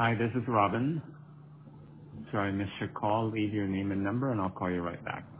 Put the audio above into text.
Hi, this is Robin. Sorry, I missed your call. Leave your name and number, and I'll call you right back.